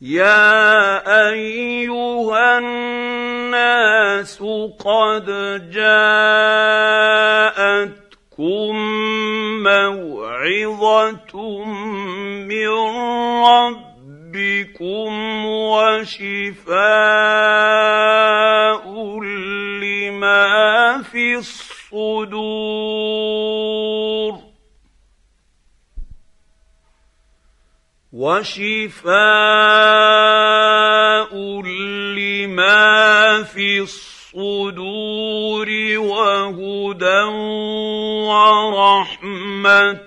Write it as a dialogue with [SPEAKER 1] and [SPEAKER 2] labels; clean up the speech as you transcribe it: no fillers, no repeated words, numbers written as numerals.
[SPEAKER 1] يَا أَيُّهَا النَّاسُ قَدْ جَاءَتْكُم مَّوْعِظَةٌ مِّن رَّبِّكُمْ وَشِفَاءٌ لِّمَا فِي الصُّدُورِ وَهُدًى وَرَحْمَةٌ